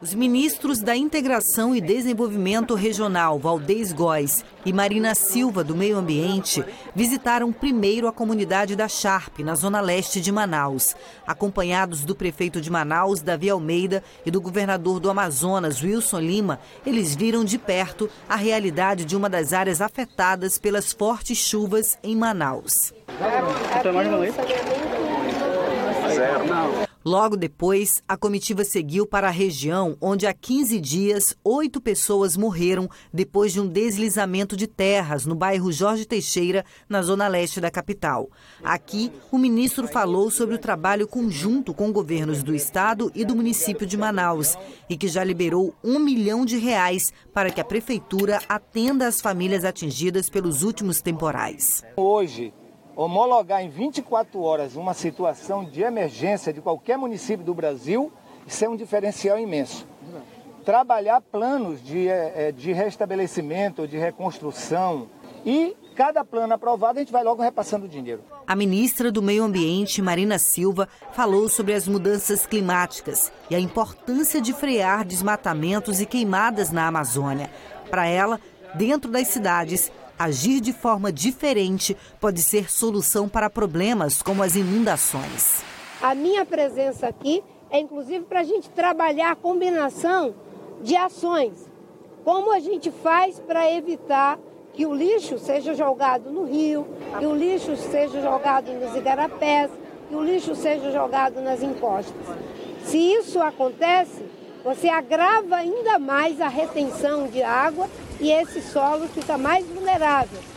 Os ministros da Integração e Desenvolvimento Regional, Valdez Góes, e Marina Silva, do Meio Ambiente, visitaram primeiro a comunidade da Sharp, na zona leste de Manaus. Acompanhados do prefeito de Manaus, Davi Almeida, e do governador do Amazonas, Wilson Lima, eles viram de perto a realidade de uma das áreas afetadas pelas fortes chuvas em Manaus. Logo depois, a comitiva seguiu para a região onde há 15 dias, 8 pessoas morreram depois de um deslizamento de terras no bairro Jorge Teixeira, na zona leste da capital. Aqui, o ministro falou sobre o trabalho conjunto com governos do estado e do município de Manaus e que já liberou R$ 1 milhão para que a prefeitura atenda as famílias atingidas pelos últimos temporais. Hoje, homologar em 24 horas uma situação de emergência de qualquer município do Brasil, isso é um diferencial imenso. Trabalhar planos de restabelecimento, de reconstrução e cada plano aprovado a gente vai logo repassando o dinheiro. A ministra do Meio Ambiente, Marina Silva, falou sobre as mudanças climáticas e a importância de frear desmatamentos e queimadas na Amazônia. Para ela, dentro das cidades, agir de forma diferente pode ser solução para problemas como as inundações. A minha presença aqui é inclusive para a gente trabalhar a combinação de ações. Como a gente faz para evitar que o lixo seja jogado no rio, que o lixo seja jogado nos igarapés, que o lixo seja jogado nas encostas. Se isso acontece, você agrava ainda mais a retenção de água e esse solo fica mais vulnerável.